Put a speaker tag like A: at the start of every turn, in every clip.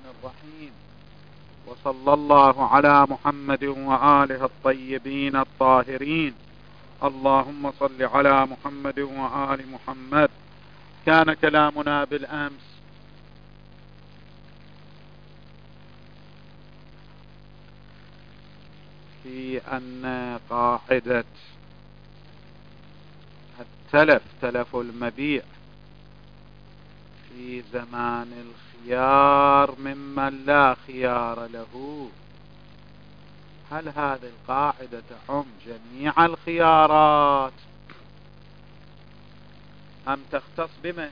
A: الرحيم. وصلى الله على محمد وآله الطيبين الطاهرين. اللهم صل على محمد وآل محمد. كان كلامنا بالأمس في أن قاعدة التلف، تلف المبيع في زمان الخيار ممن لا خيار له، هل هذه القاعدة تعم جميع الخيارات أم تختص بمن؟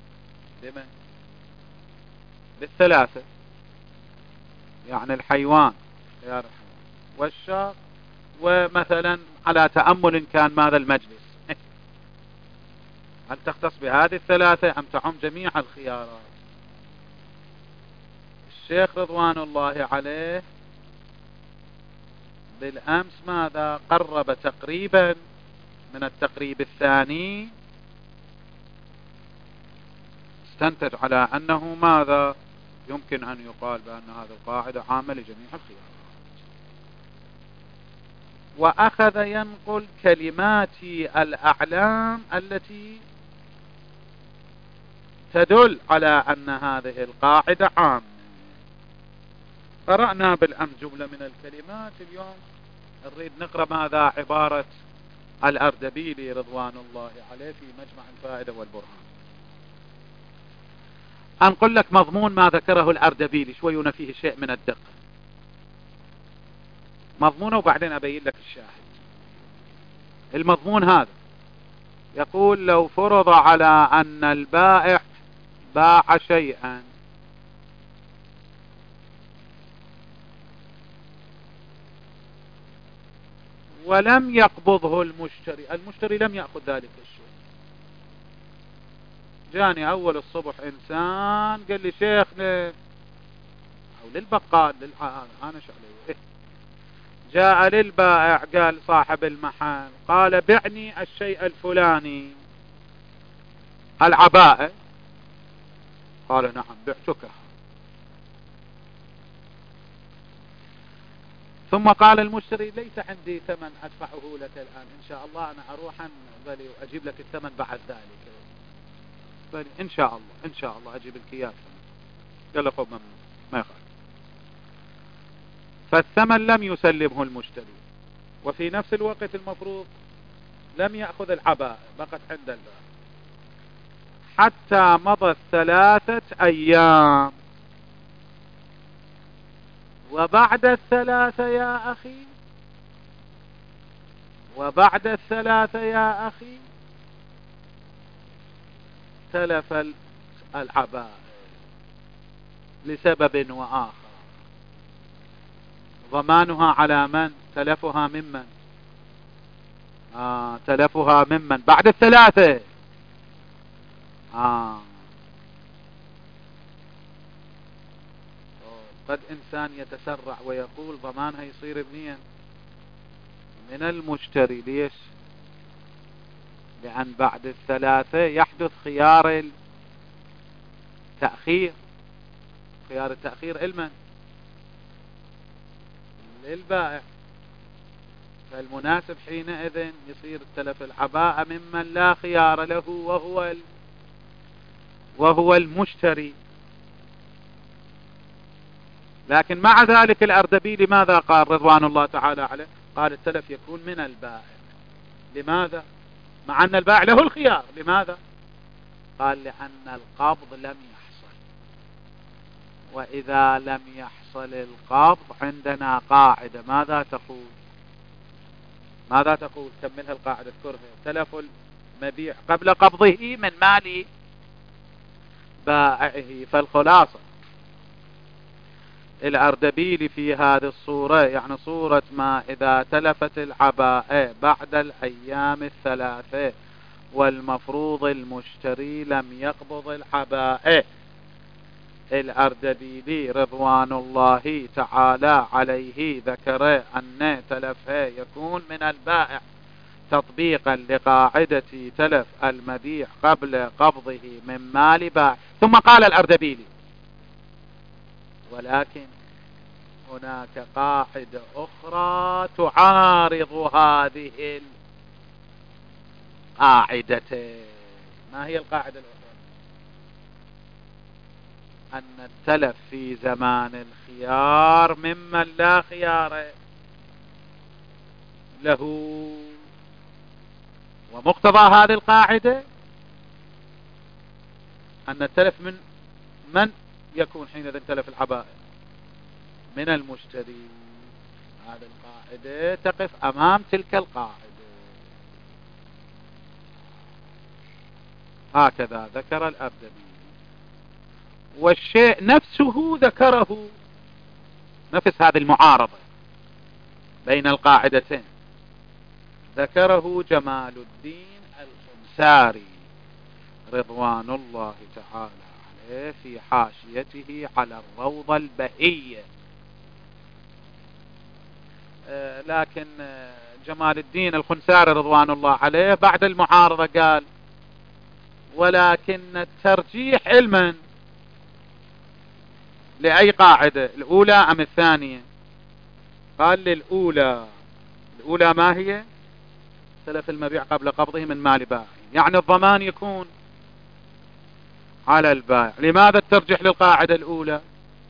A: بالثلاثة، يعني الحيوان، خيار الحيوان والشاة، ومثلا على تأمل كان ماذا المجلس. هل تختص بهذه الثلاثة أم تعم جميع الخيارات؟ الشيخ رضوان الله عليه بالأمس ماذا قرب تقريبا من التقريب الثاني، استنتج على أنه ماذا يمكن أن يقال بأن هذه القاعدة عامة لجميع الخيارات، وأخذ ينقل كلمات الأعلام التي تدل على أن هذه القاعدة عامة. قرأنا بالأمس جملة من الكلمات، اليوم نريد نقرأ ماذا عبارة الأردبيلي رضوان الله عليه في مجمع الفائدة والبرهان. أنقل لك مضمون ما ذكره الأردبيلي شوي فيه شيء من الدقة، مضمونه وبعدين أبين لك الشاهد. المضمون هذا يقول: لو فرض على أن البائع باع شيئا ولم يقبضه المشتري لم يأخذ ذلك الشيء. جاني أول الصبح إنسان قال لي: شيخنا، أو للبقال أنا شغلي، جاء للبائع قال صاحب المحل، قال: بعني الشيء الفلاني، العباءة. قال: نعم بعتك. ثم قال المشتري: ليس عندي ثمن أدفعه لك الآن، إن شاء الله أنا أروح وأجيب لك الثمن بعد ذلك. إن شاء الله أجيب الكياس. قال له: خب ما يخالف. فالثمن لم يسلمه المشتري، وفي نفس الوقت المفروض لم يأخذ العباءة، بقت عند البائع حتى مضت 3 أيام. وبعد 3 يا أخي، وبعد 3 يا أخي تلف العباءة لسبب وآخر. ضمانها على من؟ تلفها ممن؟ تلفها ممن بعد 3. قد إنسان يتسرع ويقول ضمانها يصير منين؟ من المشتري. ليش؟ لأن بعد 3 يحدث خيار التأخير. خيار التأخير لمن؟ للبائع. فالمناسب حينئذ يصير تلف العباءة ممن لا خيار له وهو المشتري. لكن مع ذلك الأردبيلي ماذا قال رضوان الله تعالى عليه؟ قال: التلف يكون من البائع. لماذا؟ مع أن البائع له الخيار. لماذا؟ قال: لأن القبض لم يحصل، وإذا لم يحصل القبض عندنا قاعدة ماذا تقول؟ كملها القاعدة اذكرها: تلف المبيع قبل قبضه من مال بائعه. فالخلاصة الأردبيلي في هذه الصورة، يعني صورة ما إذا تلفت العباءة بعد الأيام 3 والمفروض المشتري لم يقبض العباءة، الأردبيلي رضوان الله تعالى عليه ذكر أن تلفها يكون من البائع تطبيقا لقاعدة تلف المبيع قبل قبضه من مال بائع. ثم قال الأردبيلي: ولكن هناك قاعدة أخرى تعارض هذه القاعدتين. ما هي القاعدة الأخرى؟ أن التلف في زمان الخيار ممن لا خيار له. ومقتضى هذه القاعدة أن التلف من يكون حينئذ تلف العبائر؟ من المشتري. هذه القاعدة تقف أمام تلك القاعدة. هكذا ذكر الأردبيلي. والشيء نفسه ذكره، نفس هذه المعارضة بين القاعدتين ذكره جمال الدين الخنساري رضوان الله تعالى عليه في حاشيته على الروضة البهية. لكن جمال الدين الخنساري رضوان الله عليه بعد المعارضة قال: ولكن الترجيح علما لأي قاعدة، الأولى أم الثانية؟ قال للأولى. الأولى ما هي؟ سلف المبيع قبل قبضه من مال بائع، يعني الضمان يكون على البائع. لماذا الترجيح للقاعدة الأولى؟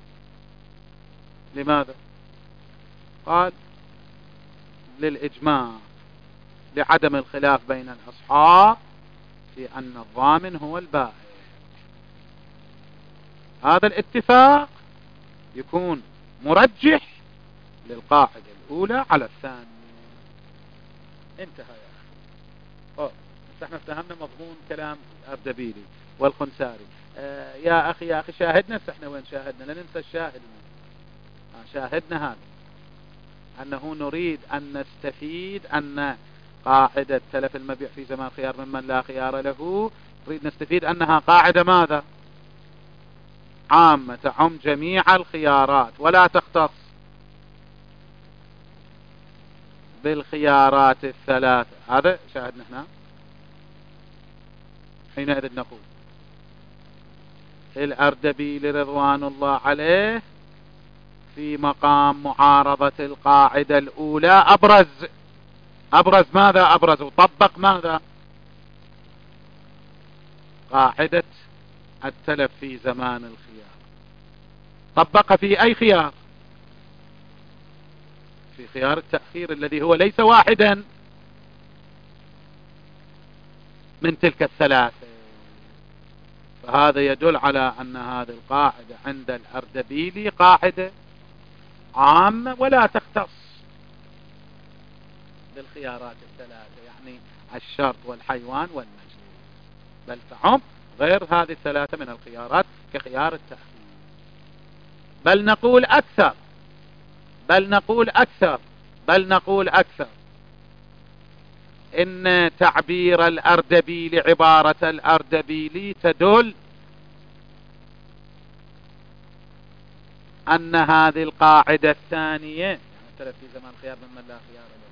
A: لماذا؟ قال: للإجماع، لعدم الخلاف بين الأصحاب في أن الضامن هو البائع. هذا الاتفاق يكون مرجح للقاعدة الأولى على الثانية. انتهى يا أخي. احنا افتهمنا مضمون كلام الأردبيلي والخنساري. يا أخي شاهدنا. احنا وين شاهدنا؟ لا ننسى الشاهد. شاهدنا هذا أنه نريد أن نستفيد أن قاعدة تلف المبيع في زمان خيار ممن لا خيار له، نريد نستفيد أنها قاعدة ماذا؟ عامة، تعم جميع الخيارات ولا تختص بالخيارات الثلاثة. هذا شاهدنا هنا. حينئذ نقول الأردبيلي رضوان الله عليه في مقام معارضة القاعدة الأولى أبرز ماذا؟ أبرز وطبق ماذا؟ قاعدة التلف في زمان الخيار. طبق في أي خيار؟ في خيار التأخير الذي هو ليس واحدا من تلك الثلاثة. فهذا يدل على أن هذه القاعدة عند الأردبيلي قاعدة عامة ولا تختص بالخيارات الثلاثة، يعني الشرط والحيوان والمجلس، بل تعم غير هذه الثلاثة من الخيارات كخيار التأخير. بل نقول أكثر إن تعبير الأردبيلي، عبارة الأردبيلي تدل أن هذه القاعدة الثانية، يعني تلف في زمان خيار ممن لا خيار له،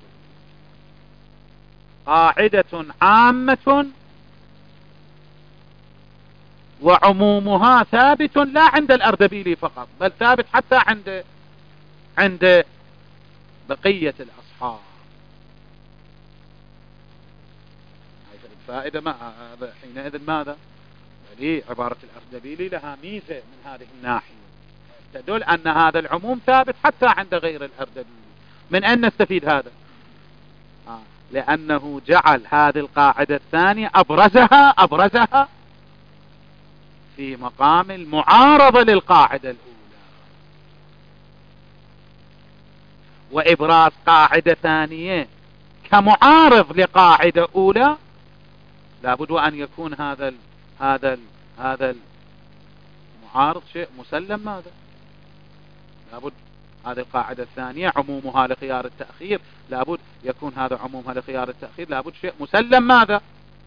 A: قاعدة عامة وعمومها ثابت لا عند الأردبيلي فقط، بل ثابت حتى عند بقية الأصحاب. الفائدة حينئذ ماذا؟ عبارة الأردبيلي لها ميزة من هذه الناحية، تدل أن هذا العموم ثابت حتى عند غير الأردبيلي. من أين نستفيد هذا؟ لأنه جعل هذه القاعدة الثانية أبرزها في مقام المعارضة للقاعدة الأولى. وإبراز قاعدة ثانية كمعارض لقاعدة أولى لابد أن يكون هذا المعارض شيء مسلم. ماذا؟ لابد هذه القاعدة الثانية عمومها لخيار التأخير، لابد يكون هذا عمومها لخيار التأخير، لابد شيء مسلم ماذا؟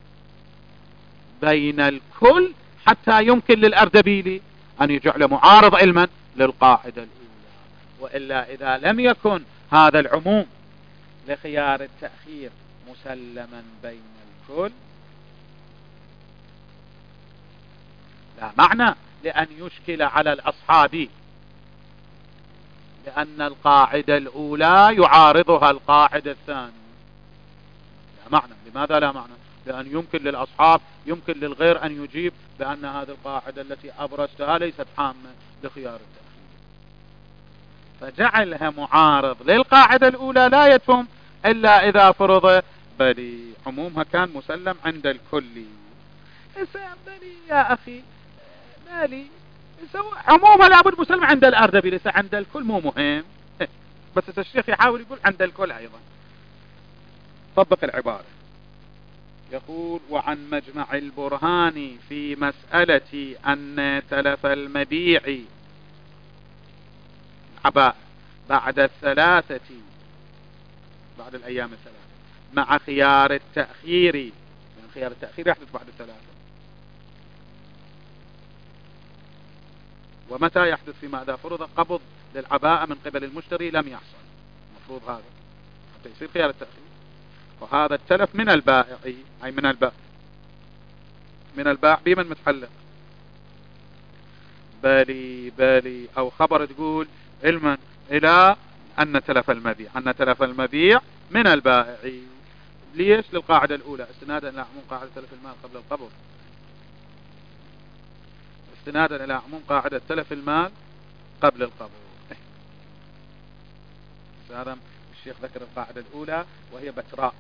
A: بين الكل، حتى يمكن للأردبيلي أن يجعل معارض علما للقاعدة الأولى. وإلا إذا لم يكن هذا العموم لخيار التأخير مسلما بين الكل لا معنى لأن يشكل على الأصحاب لأن القاعدة الأولى يعارضها القاعدة الثانية. لا معنى. لماذا لا معنى؟ لأن يمكن للأصحاب، يمكن للغير أن يجيب بأن هذه القاعدة التي أبرزتها ليست عامة لخيار التأخير، فجعلها معارض للقاعدة الأولى لا يتم إلا إذا فرض بل عمومها كان مسلم عند الكل. بلي يا أخي مالي عمومها لابد مسلم عند الأردبي، ليس عند الكل مو مهم. بس الشيخ يحاول يقول عند الكل أيضا. طبق العبارة. يقول: وعن مجمع البرهان في مسألة أن تلف المبيع عباء بعد الثلاثة، بعد الأيام الثلاثة، مع خيار التأخير، يعني خيار التأخير يحدث بعد الثلاثة. ومتى يحدث؟ فيما إذا فرض قبض للعباءة من قبل المشتري لم يحصل، المفروض هذا حتى يصير خيار التأخير. وهذا التلف من البائع، أي من البائع، من البائع بمن متحلق؟ بالي أو خبر تقول علما إلى أن تلف المبيع، أن تلف المبيع من البائع. ليش؟ للقاعدة الأولى استنادا إلى عموم قاعدة تلف المال قبل القبض، استنادا إلى عموم قاعدة تلف المال قبل القبض. هذا الشيخ ذكر القاعدة الأولى وهي بتراء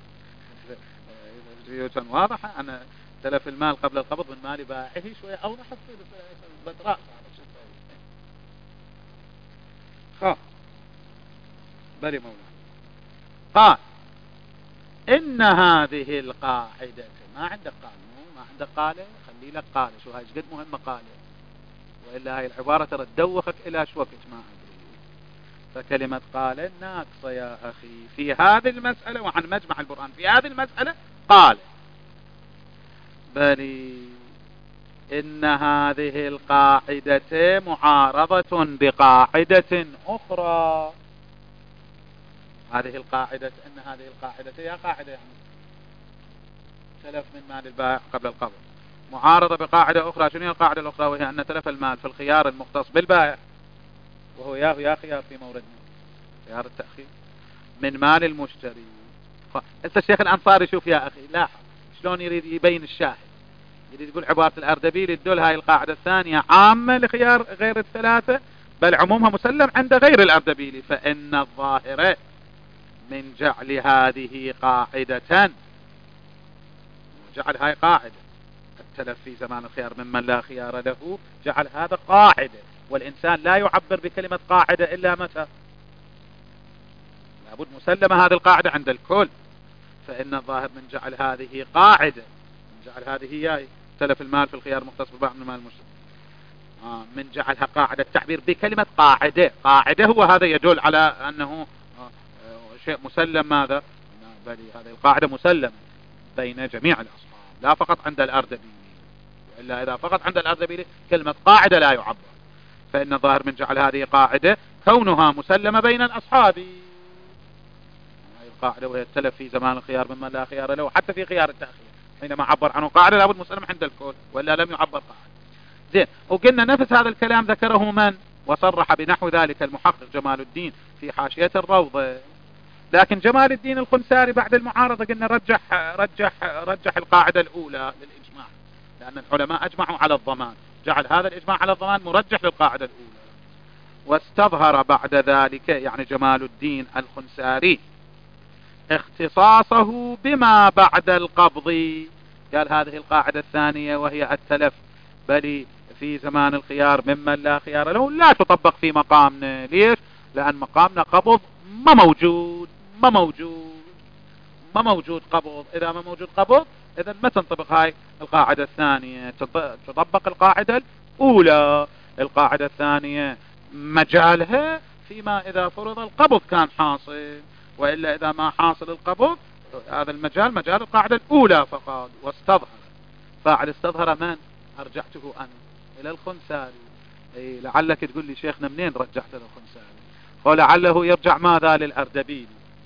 A: واضحة، أن تلف المال قبل القبض من مال بائعه شوية أوضح تصير بتراء. بلي مولانا. قال: إن هذه القاعدة، ما عندك قانون، ما عندك قالة، خلي لك قالة. شو هاي قد مهمة قالة، وإلا هاي العبارة ترى تدوخك إلى شو وقت ما أدري. فكلمة قالة ناقصة يا أخي في هذه المسألة. وعن مجمع البرهان في هذه المسألة قال: بلي إن هذه القاعدة معارضة بقاعدة أخرى. هذه القاعدة، إن هذه القاعدة هي قاعدة يعني تلف من مال البائع قبل القبض، معارضة بقاعدة أخرى. شنو هي القاعدة الأخرى؟ وهي أن تلف المال في الخيار المختص بالبائع، وهو يا خيار في موردنا خيار التأخير، من مال المشتري. هسه الشيخ الأنصاري شوف يا أخي لاحظ شلون يريد يبين الشاهد. يريد يقول عبارة الأردبيلي تدل هاي القاعدة الثانية عامة لخيار غير الثلاثة، بل عمومها مسلم عند غير الأردبيلي. فإن الظاهرة من جعل هذه قاعدة، جعل هاي قاعدة التلف في زمان الخيار ممن لا خيار له، جعل هذا قاعدة. والإنسان لا يعبر بكلمة قاعدة إلا متى؟ لابد مسلمة هذه القاعدة عند الكل. فإن الظاهر من جعل هذه قاعدة، من جعل هذه هي تلف المال في الخيار مختص ببعض من المال المشتري، من جعلها قاعدة، التعبير بكلمة قاعدة. قاعدة هو هذا يدل على أنه شيء مسلم. ماذا؟ بل هذه القاعدة مسلمة بين جميع الأصحاب لا فقط عند الأردبيلي، وإلا إذا فقط عند الأردبيلي كلمة قاعدة لا يعبر. فإن الظاهر من جعل هذه قاعدة كونها مسلمة بين الأصحاب. هذه القاعدة وهي التلف في زمان الخيار ممن لا خيار له، حتى في خيار التأخير حينما عبر عنه قاعدة لابد مسلم عند الكل، وإلا لم يعبر قاعدة. زين، وقلنا نفس هذا الكلام ذكره من وصرح بنحو ذلك المحقق جمال الدين في حاشية الروضة. لكن جمال الدين الخنساري بعد المعارضة قلنا رجح القاعدة الأولى للإجماع، لأن العلماء أجمعوا على الضمان، جعل هذا الإجماع على الضمان مرجح للقاعدة الأولى. واستظهر بعد ذلك يعني جمال الدين الخنساري اختصاصه بما بعد القبض. قال هذه القاعدة الثانية وهي التلف بل في زمان الخيار ممن لا خيار له لا تطبق في مقامنا. ليش؟ لأن مقامنا قبض ما موجود قبض. إذا ما موجود قبض إذا ما تنطبق هاي القاعدة الثانية، تطبق القاعدة الأولى. القاعدة الثانية مجالها فيما إذا فرض القبض كان حاصل، وإلا إذا ما حاصل القبض هذا المجال مجال القاعدة الأولى فقط. واستظهر، فاعل استظهر من؟ أرجعته أنا إلى الخنساري. لعلك تقول لي شيخنا منين رجعت للخنساري؟ ولعله يرجع ماذا؟ للأردبيلي.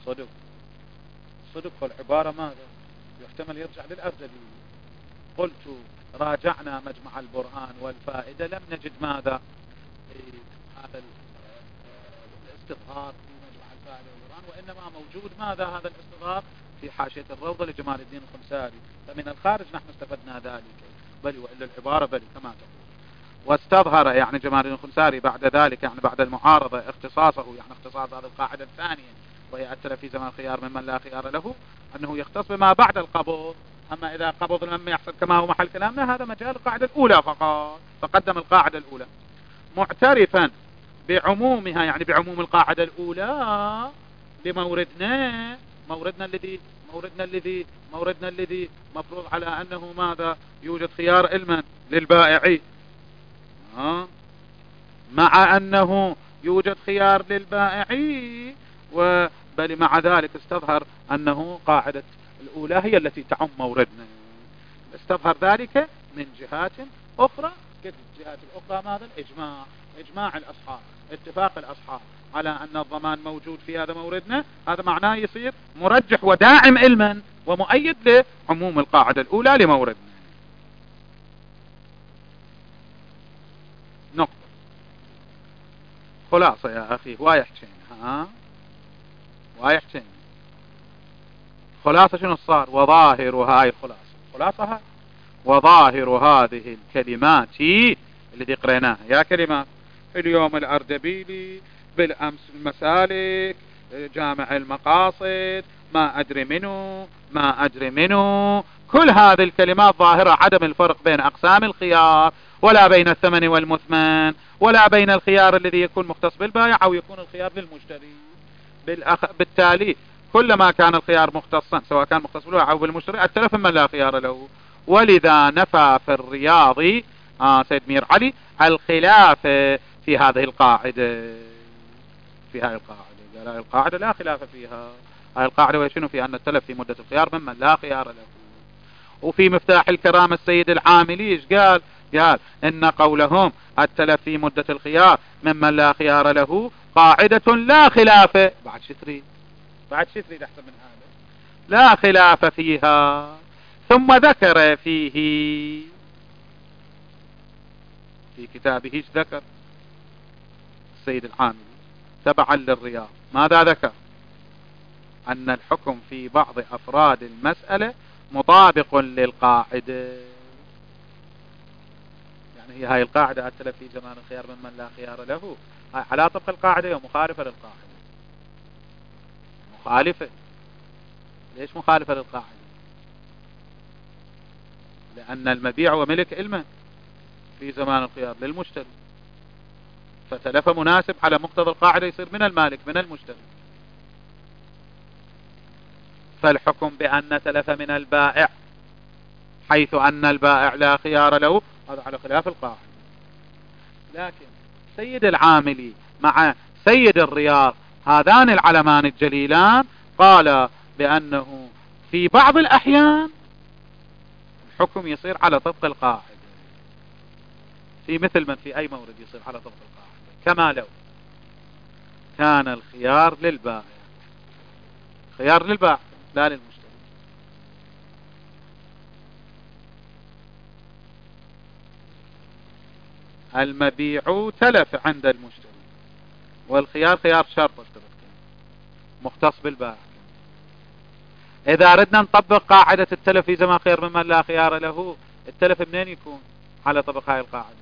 A: صدق والعبارة ماذا؟ يحتمل يرجع للأردبيلي. قلت راجعنا مجمع البرهان والفائدة لم نجد ماذا؟ هذا استظهار في مجمع الفائدة والبرهان، وإنما موجود ماذا هذا الاستظهار في حاشية الروضة لجمال الدين الخنساري، فمن الخارج نحن استفدنا ذلك، بل وإلا العبارة بل كما تقول. واستظهر يعني جمال الدين الخنساري بعد ذلك، يعني بعد المعارضة، اختصاصه، يعني اختصاص هذه القاعدة الثانية وهي التلف في زمان الخيار ممن لا خيار له، أنه يختص بما بعد القبض. أما إذا قبض لم يحصل كما هو محل كلامنا، هذا مجال القاعدة الأولى فقط، فقدم القاعدة الأولى معترفا بعمومها، يعني بعموم القاعدة الأولى لموردنا، موردنا الذي مفروض على أنه ماذا يوجد خيار علما للبائع، مع أنه يوجد خيار للبائع، بل مع ذلك استظهر أنه قاعدة الأولى هي التي تعم موردنا، استظهر ذلك من جهات أخرى. كيف الجهات الأخرى؟ ماذا؟ الإجماع، إجماع الأصحاب، اتفاق الأصحاب على أن الضمان موجود في هذا موردنا، هذا معناه يصير مرجح وداعم علما ومؤيد لعموم القاعدة الأولى لموردنا. نقطة. خلاصة يا أخي، وايحكينا وايحكينا خلاصة شنو صار؟ وظاهر هاي خلاصة وظاهر هذه الكلمات اللي قريناها يا كلمات اليوم الأردبيلي، بالأمس المسالك، جامع المقاصد، ما أدري منه، كل هذه الكلمات ظاهرة عدم الفرق بين أقسام الخيار، ولا بين الثمن والمثمن، ولا بين الخيار الذي يكون مختص بالبائع أو يكون الخيار بالمشتري. بالتالي كلما كان الخيار مختصا، سواء كان مختص بالبائع أو بالمشتري، التلف من لا خيار له. ولذا نفى في الرياض سيد مير علي الخلاف في هذه القاعدة، قال القاعدة لا خلاف فيها. هذه القاعدة ويشنو في أن التلف في مدة الخيار ممن لا خيار له. وفي مفتاح الكرامة السيد العاملي ايش قال؟ قال إن قولهم التلف في مدة الخيار ممن لا خيار له قاعدة لا خلاف، بعد شتري أحسن من هذا، لا خلاف فيها. ثم ذكر فيه في كتابه ايش ذكر السيد العاملي تبعا للرياض؟ ماذا ذكر؟ أن الحكم في بعض أفراد المسألة مطابق للقاعدة، يعني هي هاي القاعدة التلف في زمان الخيار ممن لا خيار له على طبق القاعدة ومخالفة للقاعدة. مخالفة. ليش مخالفة للقاعدة؟ لأن المبيع وملك علما في زمان الخيار للمشتري، فتلف مناسب على مقتضى القاعدة يصير من المالك من المشتري. فالحكم بأن تلف من البائع حيث أن البائع لا خيار له هذا على خلاف القاعدة. لكن سيد العاملي مع سيد الرياض هذان العلمان الجليلان قال بأنه في بعض الأحيان الحكم يصير على طبق القاعدة، في مثل من في أي مورد يصير على طبق القاعدة، كما لو كان الخيار للبائع، خيار للبائع لا للمشتري. المبيع تلف عند المشتري والخيار خيار شرط مختص بالبائع. إذا أردنا نطبق قاعدة التلف في زمان خيار ممن لا خيار له، التلف منين يكون على طبق هاي القاعدة؟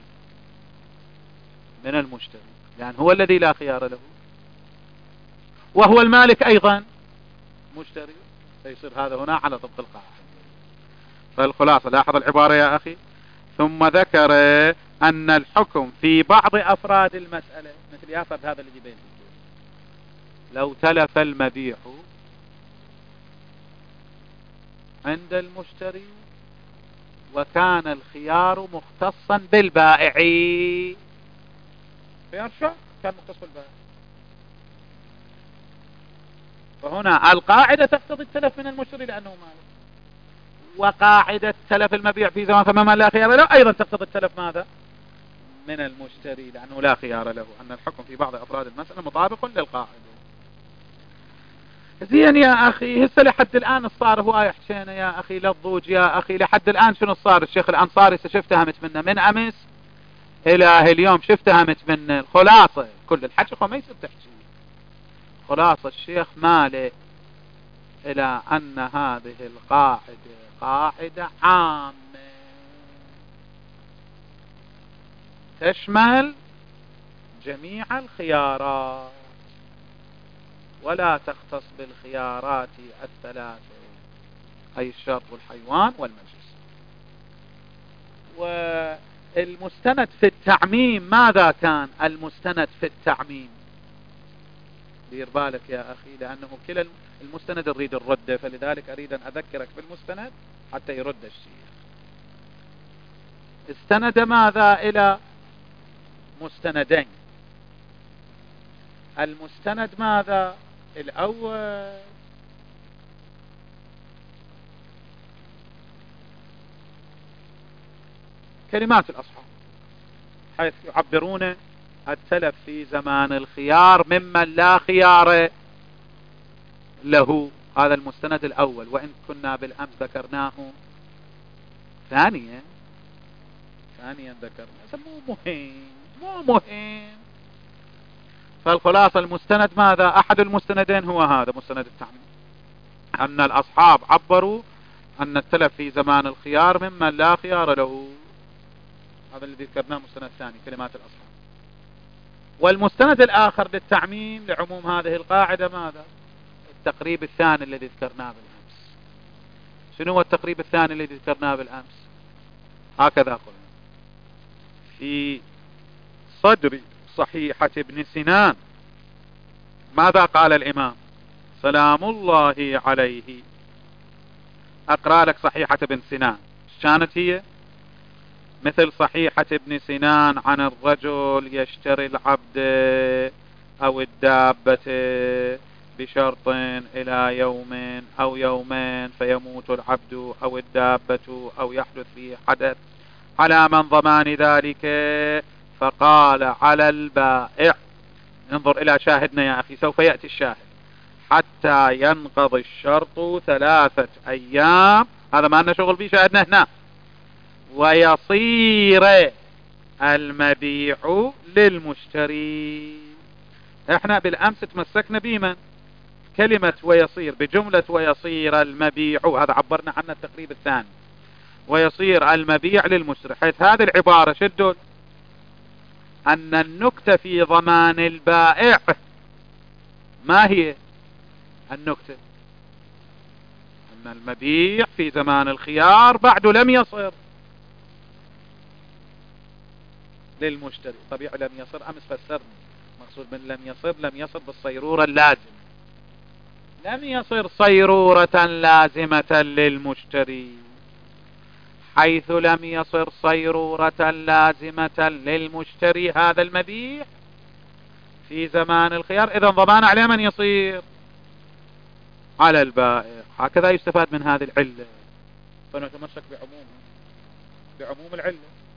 A: من المشتري، لأن هو الذي لا خيار له وهو المالك أيضا مشتري، فيصير هذا هنا على طبق القاعدة. فالخلاصة لاحظ العبارة يا أخي، ثم ذكر أن الحكم في بعض أفراد المسألة، مثل يافرد هذا الذي بين لو تلف المبيع عند المشتري وكان الخيار مختصا بالبائع، خيار شو كان مختص بالبائع، فهنا القاعدة تقتضي التلف من المشتري لأنه مالك، وقاعدة تلف المبيع في زمان فمن لا خيار له أيضا تقتضي التلف ماذا؟ من المشتري لأنه لا خيار له، أن الحكم في بعض أفراد المسألة مطابق للقاعدة. زين يا أخي، هسه لحد الآن الصار هو يحكينا يا أخي للضوج يا أخي، لحد الآن شنو صار؟ الشيخ الأنصاري شفتهمت منه من أمس إلى اليوم، شفتهمت منه الخلاصة، كل الحكي ما يصير تحكي فالخلاصة الشيخ ماله إلى أن هذه القاعدة قاعدة عامة تشمل جميع الخيارات ولا تختص بالخيارات الثلاثة، أي الشرط والحيوان والمجلس. والمستند في التعميم ماذا كان؟ المستند في التعميم دير بالك يا أخي، لأنه كلا المستند نريد الرد، فلذلك أريد أن أذكرك بالمستند حتى يرد الشيخ. استند ماذا؟ إلى مستندين. المستند ماذا؟ الأول كلمات الأصحاب، حيث يعبرون التلف في زمان الخيار ممن لا خيار له. هذا المستند الأول، وإن كنا بالأمس ذكرناه ثانيا ذكرناه، مو مهم. فالخلاصة المستند ماذا؟ أحد المستندين هو هذا مستند التعميم، أن الأصحاب عبروا أن التلف في زمان الخيار ممن لا خيار له. هذا الذي ذكرناه المستند الثاني كلمات الأصحاب. والمستند الآخر للتعميم لعموم هذه القاعدة ماذا؟ التقريب الثاني الذي ذكرناه بالأمس. شنو هو التقريب الثاني الذي ذكرناه بالأمس؟ هكذا قلنا في صدر صحيحة ابن سنان ماذا قال الإمام سلام الله عليه؟ أقرأ لك صحيحة ابن سنان كانت هي مثل صحيحة ابن سنان عن الرجل يشتري العبد أو الدابة بشرط إلى يوم أو يومين فيموت العبد أو الدابة أو يحدث فيه حدث، على من ضمان ذلك؟ فقال على البائع. انظر إلى شاهدنا يا أخي، سوف يأتي الشاهد. حتى ينقضي الشرط 3 أيام، هذا ما لنا شغل به، شاهدنا هنا. ويصير المبيع للمشتري. احنا بالأمس تمسكنا بمن؟ كلمة ويصير، بجملة ويصير المبيع، هذا عبرنا عنه التقريب الثاني. ويصير المبيع للمشتري، حيث هذه العبارة شدوا أن النكتة في ضمان البائع ما هي النكتة؟ أن المبيع في زمان الخيار بعد لم يصر للمشتري. طبيعي لم يصر، أمس فسرنا مقصود من لم يصر بالصيرورة اللازمة، لم يصر صيرورة لازمة للمشتري. حيث لم يصر صيرورة لازمة للمشتري هذا المبيع في زمان الخيار، إذا ضمان عليه من يصير؟ على البائع. هكذا يستفاد من هذه العلة، فنتمسك بعموم العلة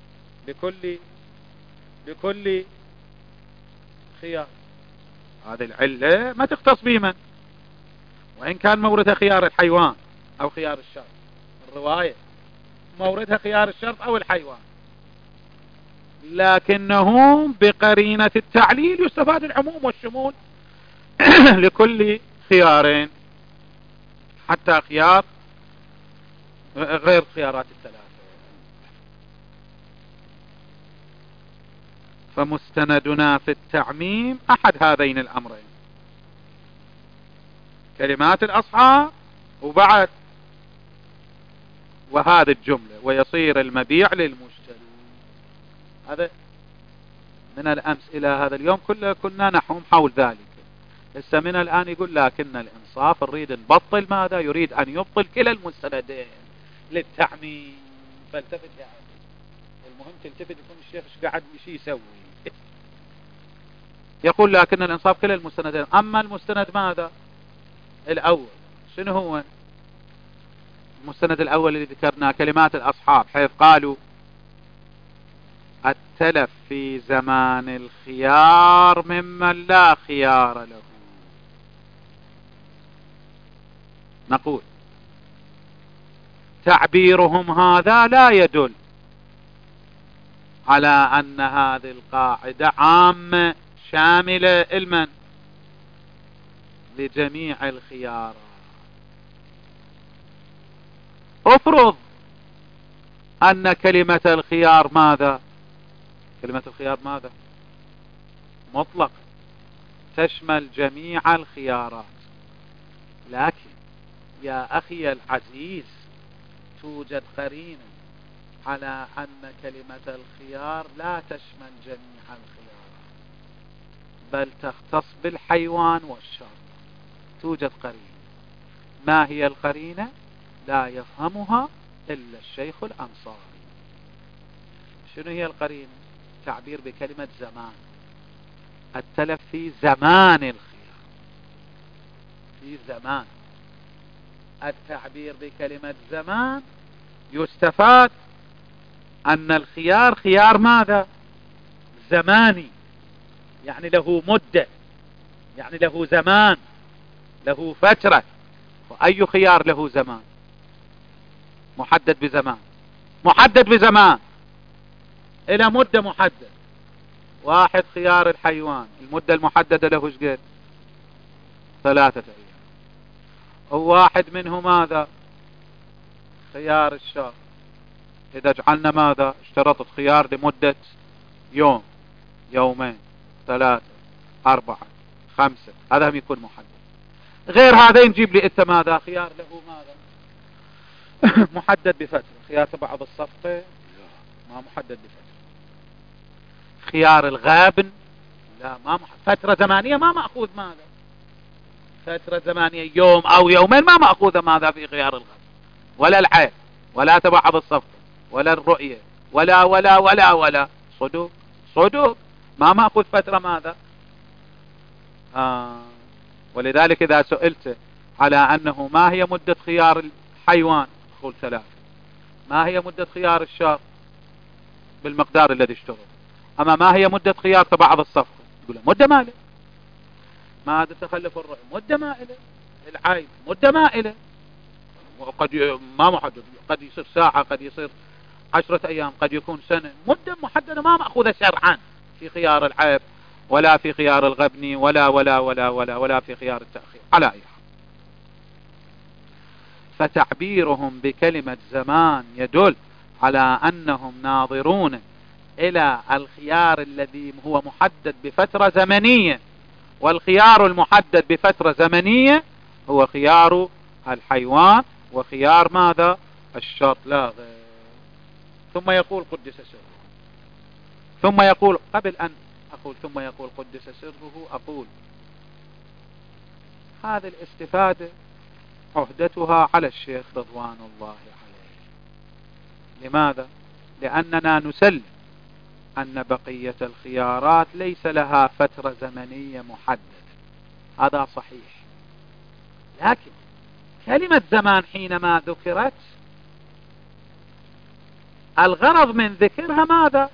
A: لكل خيار. هذه العلة ما تختص بمن، وإن كان موردها خيار الحيوان أو خيار الشرط. الرواية موردها خيار الشرط أو الحيوان، لكنه بقرينة التعليل يستفاد العموم والشمول لكل خيارين، حتى خيار غير خيارات الثلاثة. فمستندنا في التعميم أحد هذين الأمرين، كلمات الأصحاب وبعد وهذه الجملة ويصير المبيع للمشتري. هذا من الأمس إلى هذا اليوم كله كنا نحوم حول ذلك. لسه من الآن يقول لكن الإنصاف نريد نبطل ماذا؟ يريد أن يبطل كلا المستندين للتعميم. فالتفت يا عزيز، المهم تلتفت يكون الشيخ ايش قاعد يسوي. يقول لكن الإنصاف كلا المستندين. أما المستند ماذا؟ الأول شنو هو؟ المستند الأول اللي ذكرناه كلمات الأصحاب، حيث قالوا التلف في زمان الخيار ممن لا خيار له. نقول تعبيرهم هذا لا يدل على أن هذه القاعدة عامة شاملة المن لجميع الخيارات. افرض أن كلمة الخيار ماذا؟ كلمة الخيار ماذا؟ مطلق، تشمل جميع الخيارات. لكن يا أخي العزيز توجد قرينة على أن كلمة الخيار لا تشمل جميع الخيارات، بل تختص بالحيوان والشر. توجد قرينة. ما هي القرينة؟ لا يفهمها إلا الشيخ الأنصاري. شنو هي القرينة؟ تعبير بكلمة زمان. التلف في زمان الخيار، في زمان. التعبير بكلمة زمان يستفاد أن الخيار خيار ماذا؟ زماني، يعني له مدة، يعني له زمان، له فترة. وأي خيار له زمان؟ محدد بزمان، محدد بزمان إلى مدة محددة. واحد خيار الحيوان المدة المحددة له شقد 3 أيام. وواحد منه ماذا؟ خيار الشهر. إذا جعلنا ماذا؟ اشترطت خيار لمدة يوم، يومين، 3، 4، 5، هذا هم يكون محدد. غير هذا نجيب لي انت ماذا؟ خيار له ماذا؟ محدد بفترة. خيار تبع بالصفقة ما محدد بفترة. خيار الغابن لا، ما فترة زمانية ما مأخوذ ماذا؟ فترة زمانية يوم أو يومين ما مأخوذة ماذا في خيار الغابن، ولا العين، ولا تبع بالصفقة، ولا الرؤية، ولا صدوق. صدوق ما مأخوذ فترة ماذا؟ ولذلك إذا سئلت على أنه ما هي مدة خيار الحيوان قل 3. ما هي مدة خيار الشهر؟ بالمقدار الذي اشترط. أما ما هي مدة خيار تبع الصفقة؟ يقول مدة مائلة. ما هذا تخلف الرؤية مدة مائلة. العين مدة مائلة، وقد ما محدد، قد يصير ساعة، قد يصير 10 أيام، قد يكون سنة. مدة محددة ما مأخوذة شرعا في خيار العيب، ولا في خيار الغبن، ولا في خيار التأخير على أي حال. فتعبيرهم بكلمة زمان يدل على أنهم ناظرون إلى الخيار الذي هو محدد بفترة زمنية، والخيار المحدد بفترة زمنية هو خيار الحيوان وخيار ماذا؟ الشرط لا غير. ثم يقول قدس سره. ثم يقول قبل أن أقول ثم يقول قدس سره، أقول هذه الاستفادة عهدتها على الشيخ رضوان الله عليه. لماذا؟ لأننا نسلم أن بقية الخيارات ليس لها فترة زمنية محددة، هذا صحيح. لكن كلمة زمان حينما ذكرت الغرض من ذكرها ماذا؟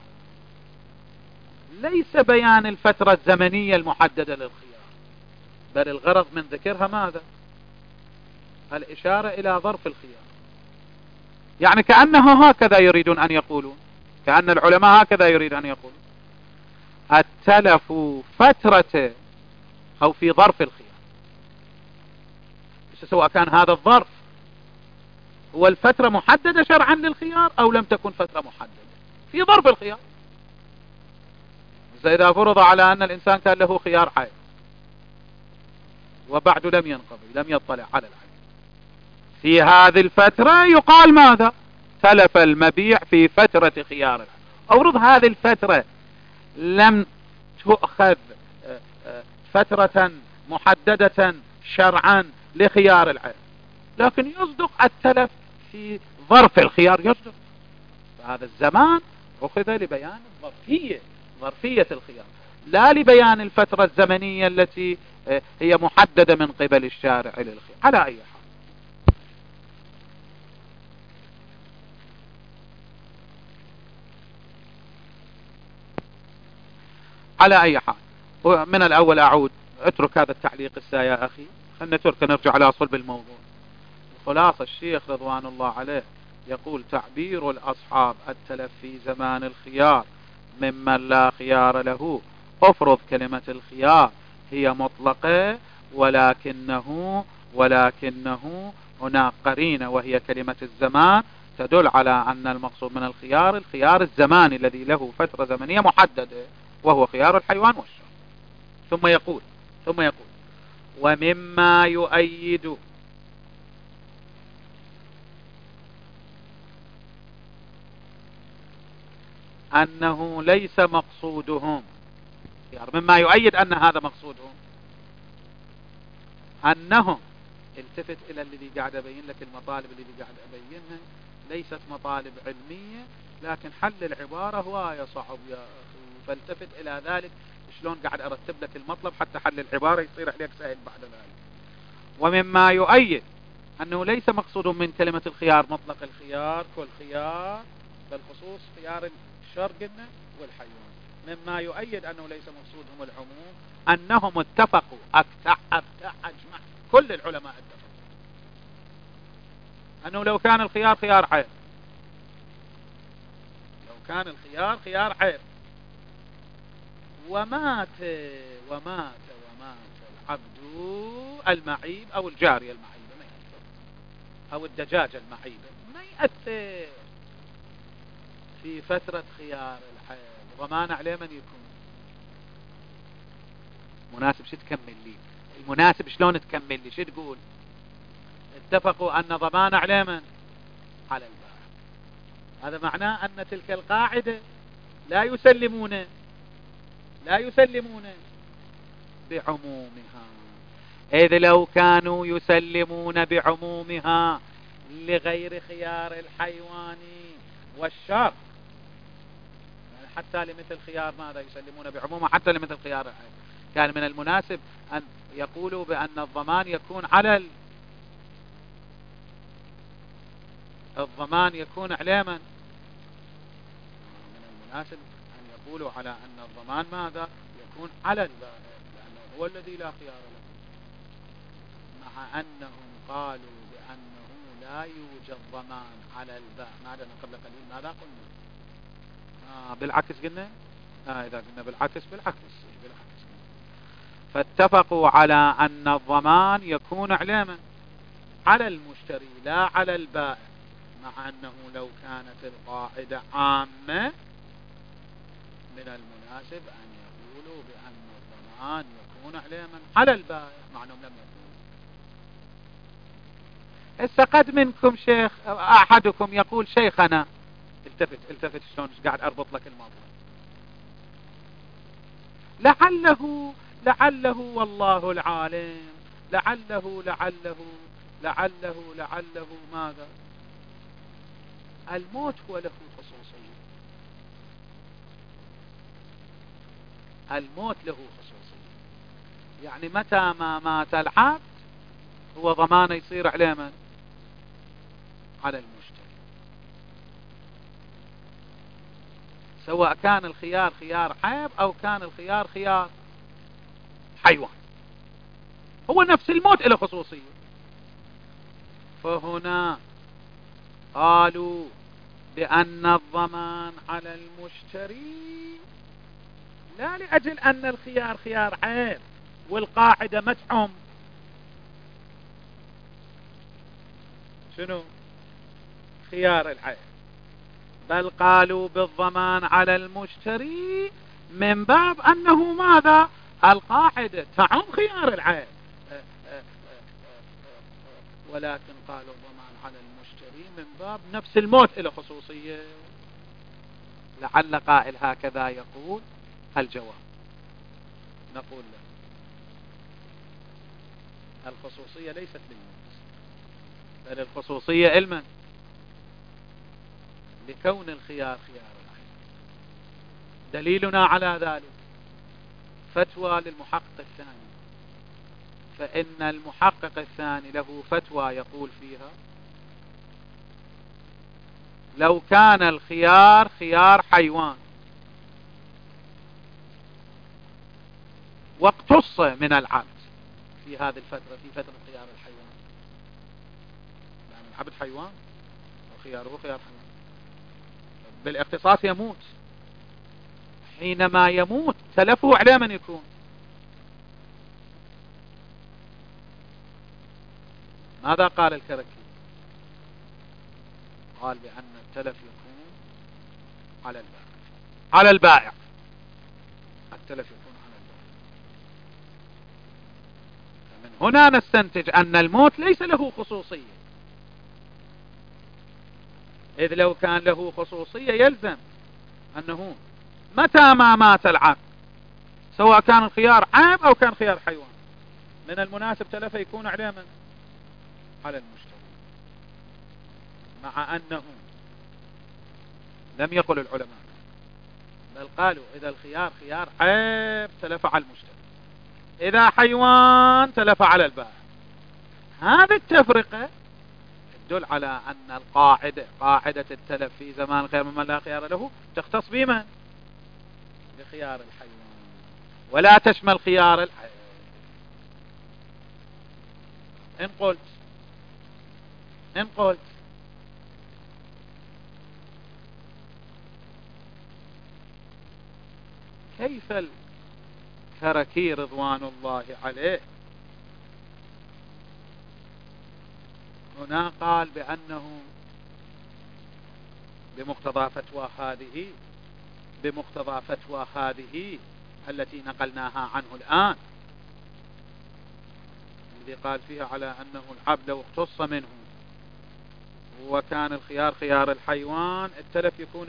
A: ليس بيان الفترة الزمنية المحددة للخيار، بل الغرض من ذكرها ماذا؟ الإشارة إلى ظرف الخيار. يعني كأنه هكذا يريدون أن يقولون، كأن العلماء هكذا يريد أن يقولون التلف فترة أو في ظرف الخيار، سواء كان هذا الظرف هو الفترة محددة شرعا للخيار أو لم تكن فترة محددة في ظرف الخيار. إذا فرض على أن الإنسان كان له خيار عين وبعد لم ينقضي، لم يطلع على العين، في هذه الفترة يقال ماذا؟ تلف المبيع في فترة خيار العين. أورد هذه الفترة لم تؤخذ فترة محددة شرعا لخيار العين، لكن يصدق التلف في ظرف الخيار، يصدق. فهذا الزمان أخذ لبيان ظرفية الخيار، لا لبيان الفترة الزمنية التي هي محددة من قبل الشارع للخيار على أي حال. على أي حال من الأول أعود، اترك هذا التعليق يا أخي، خلنا نرجع على صلب الموضوع. خلاصة الشيخ رضوان الله عليه يقول تعبير الأصحاب التلف في زمان الخيار ممن لا خيار له. افرض كلمة الخيار هي مطلقة ولكنه هناك قرينة وهي كلمة الزمان تدل على أن المقصود من الخيار الزماني الذي له فترة زمنية محددة، وهو خيار الحيوان والشر. ثم يقول ومما يؤيد أنه ليس مقصودهم، مما يؤيد أن هذا مقصودهم أنهم، التفت إلى الذي قاعد أبين لك، المطالب الذي قاعد أبينها ليست مطالب علمية، لكن حل العبارة هواية صعب يا أخي، فالتفت إلى ذلك شلون قاعد أرتب لك المطلب حتى حل العبارة يصير عليك سهل بعد ذلك. ومما يؤيد أنه ليس مقصود من كلمة الخيار مطلق الخيار كل خيار، بل خصوص خيار الشر قلنا والحيوان. مما يؤيد أنه ليس مقصودهم العموم أنهم اتفقوا أجمع كل العلماء اتفقوا أنه لو كان الخيار خيار حير، لو كان الخيار خيار حير ومات العبد المعيب أو الجارية المعيبة ما يأثر، أو الدجاجة المعيبة ما يأثر في فترة خيار الحيض، ضمان عليه من يكون مناسب. شو تكمل لي المناسب؟ شلون تكمل لي؟ شو تقول؟ اتفقوا أن ضمان عليه من؟ على البائع. هذا معناه أن تلك القاعدة لا يسلمون بعمومها، إذ لو كانوا يسلمون بعمومها لغير خيار الحيوان والشر، يعني حتى لمثل خيار ماذا يسلمون بعمومها، حتى لمثل خيار الحيوان، كان من المناسب أن يقولوا بأن الضمان يكون على على من؟ من المناسب أن يقولوا على أن الضمان ماذا يكون على البائع، لأنه هو الذي لا خيار له، مع أنهم قالوا بأنه لا يوجد ضمان على البائع. ماذا قبل قليل ماذا قلنا؟ بالعكس قلنا، إذا قلنا بالعكس فاتفقوا على أن الضمان يكون على المشتري لا على البائع، مع أنه لو كانت القاعدة عامة من المناسب أن يقولوا بأن الضمان يكون على البائع، مع أنهم لم يقولوا. قد منكم شيخ أحدكم يقول شيخنا، التفت شلون قاعد أربط لك الموضوع، لعله والله العالم، لعله ماذا؟ الموت هو له خصوصية، الموت له خصوصية، يعني متى ما مات العبد هو ضمانه يصير عليه من؟ على المشتري، سواء كان الخيار خيار عيب أو كان الخيار خيار حيوان، هو نفس الموت له خصوصية. فهنا قالوا بأن الضمان على المشتري لا لأجل أن الخيار خيار عيب والقاعدة متعم شنو؟ خيار العيب، بل قالوا بالضمان على المشتري من باب أنه ماذا؟ القاعدة تعم خيار العيب، ولكن قالوا الضمان على المشتري من باب نفس الموت له خصوصية. لعل قائل هكذا يقول. الجواب نقول له الخصوصية ليست للموت، بل الخصوصية علما لكون الخيار خيار العين. دليلنا على ذلك فتوى للمحقق الثاني، فإن المحقق الثاني له فتوى يقول فيها لو كان الخيار خيار حيوان واقتص من العبد في هذه الفترة، في فترة خيار الحيوان، يعني العبد حيوان وخياره خيار حيوان، بالاختصاص يموت، حينما يموت تلفه عليه من يكون؟ ماذا قال الكركي؟ قال بأن التلف يكون على البائع التلف يكون على البائع. فمن هنا نستنتج أن الموت ليس له خصوصية، إذ لو كان له خصوصية يلزم أنه متى ما مات العبد سواء كان الخيار عام أو كان خيار حيوان من المناسب تلفه يكون عليه من؟ على المشتري. مع أنه لم يقل العلماء، بل قالوا إذا الخيار خيار عام تلف على المشتري، إذا حيوان تلف على البائع. هذه التفرقة تدل على أن قاعدة التلف في زمان الخيار ممن لا خيار له تختص بمن؟ بخيار الحيوان ولا تشمل خيار الحيوان. إن قلت كيف الكركي رضوان الله عليه هنا قال بأنه بمقتضى فتوى هذه التي نقلناها عنه الآن، الذي قال فيها على أنه العبد لو اختص منه وكان الخيار خيار الحيوان التلف يكون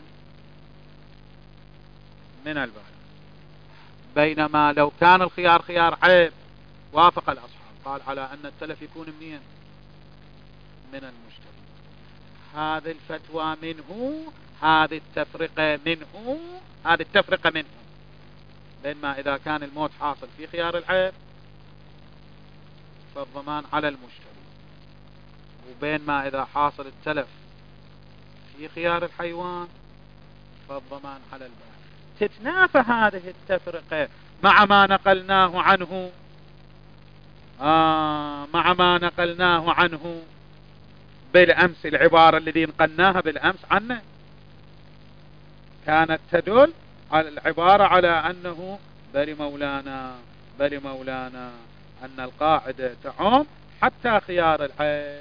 A: من البائع، بينما لو كان الخيار خيار عيب وافق الأصحاب قال على أن التلف يكون من المشتري. هذه الفتوى منه، هذه التفرقة منه بين ما إذا كان الموت حاصل في خيار العيب فالضمان على المشتري، وبين ما إذا حاصل التلف في خيار الحيوان فالضمان على البائع. تتنافى هذه التفرقة مع ما نقلناه عنه بالأمس. العبارة التي نقلناها بالأمس عنه كانت تدل على العبارة على أنه بل مولانا أن القاعدة تعم حتى خيار العيب.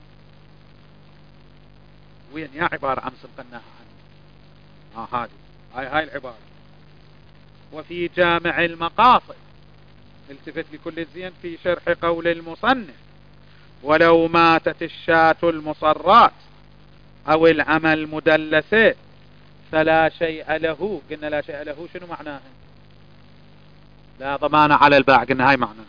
A: وين يا عبارة أمس نقلناها عنه؟ هاي العبارة. وفي جامع المقاصد التفت لكل الزين في شرح قول المصنف ولو ماتت الشاة المصرات أو العمى المدلسة فلا شيء له. قلنا لا شيء له شنو معناها؟ لا ضمان على البائع، قلنا هاي معناها.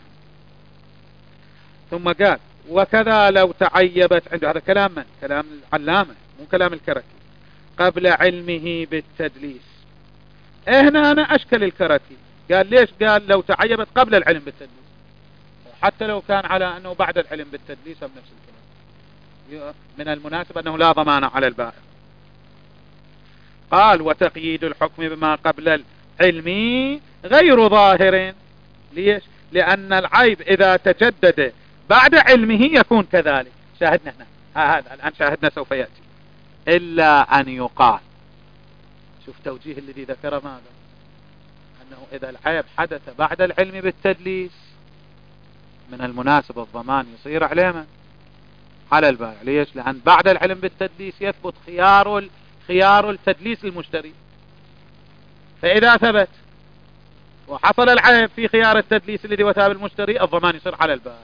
A: ثم قال وكذا لو تعيبت عنده، هذا كلام من؟ كلام العلامة مو كلام الكركي، قبل علمه بالتدليس. هنا أنا أشكل الكركي، قال ليش؟ قال لو تعيبت قبل العلم بالتدليس، حتى لو كان على أنه بعد العلم بالتدليس بنفس الكلام. من المناسب أنه لا ضمان على البائع. قال وتقييد الحكم بما قبل العلم غير ظاهر. ليش؟ لأن العيب إذا تجدد بعد علمه يكون كذلك. شاهدنا هنا هذا الآن شاهدنا سوف يأتي. إلا أن يقال، شوف توجيه الذي ذكر ماذا؟ أنه إذا العيب حدث بعد العلم بالتدليس من المناسب الضمان يصير عليه من؟ على البائع. ليش؟ لأن بعد العلم بالتدليس يثبت خيار التدليس للمشتري، فإذا ثبت وحصل العيب في خيار التدليس الذي وثاب المشتري الضمان يصير على البائع.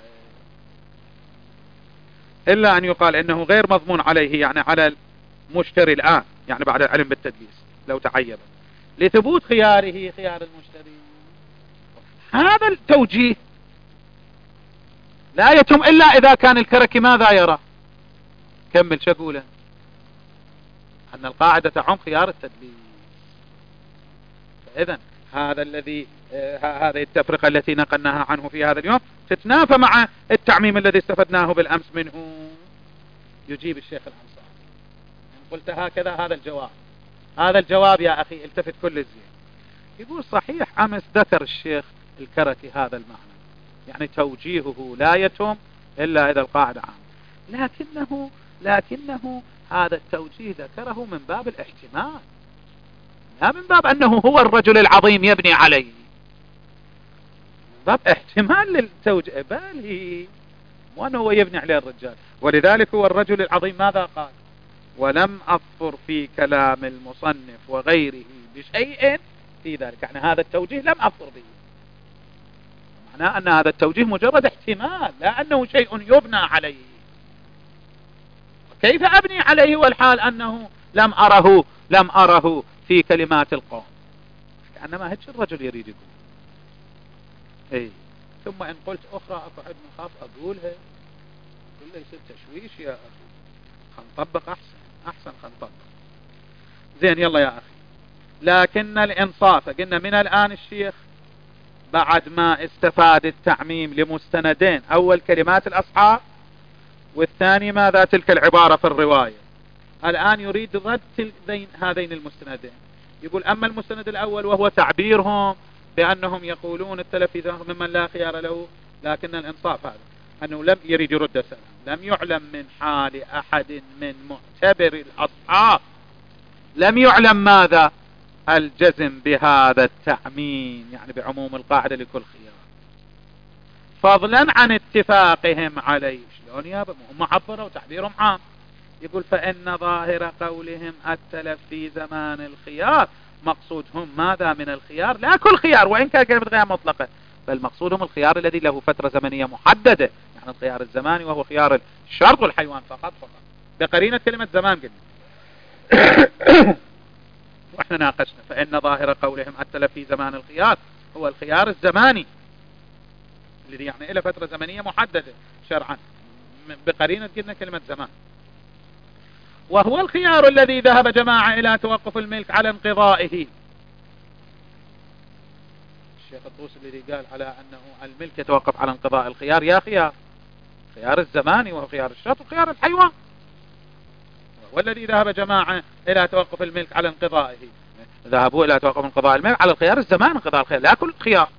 A: إلا أن يقال إنه غير مضمون عليه، يعني على المشتري الآن، يعني بعد العلم بالتدليس لو تعيب لثبوت خيار المشتري. هذا التوجيه لا يتم إلا إذا كان الكركي ماذا يرى؟ كمل شقوله أن القاعدة تعم خيار التدليس. فإذن هذه التفرقة التي نقلناها عنه في هذا اليوم تتنافى مع التعميم الذي استفدناه بالأمس منه. يجيب الشيخ الأنصاري إن قلت هكذا هذا الجواب يا أخي التفت كل الزين. يقول صحيح أمس ذكر الشيخ الكركي هذا المعنى، يعني توجيهه لا يتم إلا إذا القاعدة عامة، لكنه هذا التوجيه ذكره من باب الاحتمال، لا من باب أنه هو الرجل العظيم يبني عليه، باب احتمال للتوجيه، بل وأنه هو يبني عليه الرجال. ولذلك هو الرجل العظيم ماذا قال؟ ولم أظفر في كلام المصنف وغيره بشيء في ذلك، يعني هذا التوجيه لم أظفر به، معناه أن هذا التوجيه مجرد احتمال لا أنه شيء يبنى عليه. كيف أبني عليه والحال أنه لم أره في كلمات القوم؟ كأنما هيك الرجل يريد يقول. اي ثم إن قلت أخرى أكو عد مخاف أقولها، قل لي يصير تشويش يا أخي، خنطبق أحسن خنطبق. زين يلا يا أخي. لكن الإنصاف قلنا من الآن الشيخ بعد ما استفاد التعميم لمستندين، أول كلمات الأصحاب والثاني ماذا تلك العبارة في الرواية، الآن يريد رد هذين المستندين. يقول أما المستند الأول وهو تعبيرهم بأنهم يقولون التلفي ممن لا خيار له، لكن الإنصاف هذا أنه لم يريد يرد السلام، لم يعلم من حال أحد من معتبر الأصحاب، لم يعلم ماذا الجزم بهذا التعميم، يعني بعموم القاعدة لكل خيار، فضلا عن اتفاقهم عليه. شلون يا هم عبروا تعبيرهم عام. يقول فإن ظاهر قولهم التلف في زمان الخيار، مقصودهم ماذا من الخيار؟ لا كل خيار، وإن كان كلمة غير مطلقة، بل مقصودهم الخيار الذي له فترة زمنية محددة، يعني الخيار الزماني وهو خيار الشرط والحيوان فقط بقرينة كلمة زمان قلنا. واحنا ناقشنا فإن ظاهر قولهم التلف في زمان الخيار هو الخيار الزماني الذي يعني إلى فترة زمنية محددة شرعا بقرينة قلنا كلمة زمان، وهو الخيار الذي ذهب جماعة إلى توقف الملك على انقضائه. الشيخ الطوسي الذي قال على أنه الملك يتوقف على انقضاء الخيار، يا خيار الزماني وهو خيار الشرط وخيار الحيوان، والذي ذهب جماعة إلى توقف الملك على انقضائه، ذهبوا إلى توقف انقضاء الملك على الخيار الزمان انقضاء الخيار، لا كل خيار،